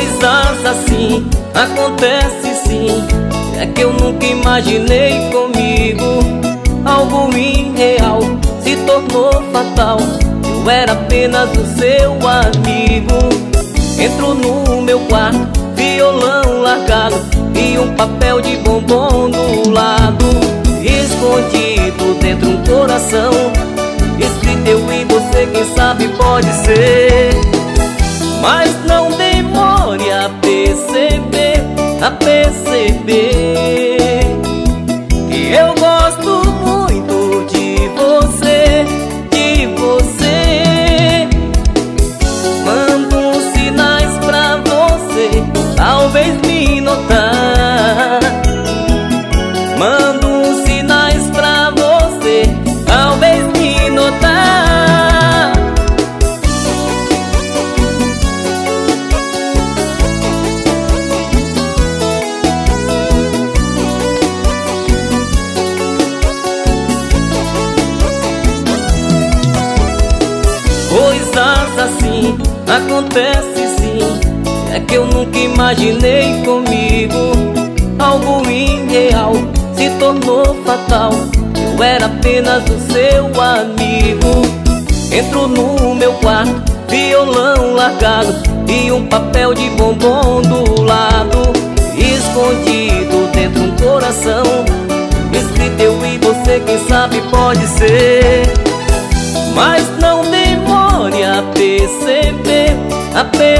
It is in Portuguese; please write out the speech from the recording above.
Coisas assim acontecem sim, é que eu nunca imaginei comigo. Algo irreal se tornou fatal, eu era apenas o seu amigo. Entro no meu quarto, violão largado e um papel de bombom do lado. Escondido dentro um coração, escrito eu e você, quem sabe pode ser. Mas não demore a perceber, que eu gosto muito de você, de você. Mando uns sinais pra você, talvez me notar. Mando uns sinais pra você, talvez me notar. Coisas assim acontecem sim, é que eu nunca imaginei comigo. Algo irreal se tornou fatal, eu era apenas o seu amigo. Entro no meu quarto, violão largado e um papel de bombom do lado. Escondido dentro um coração, escrito eu e você, quem sabe pode ser. Mas não demore a perceber,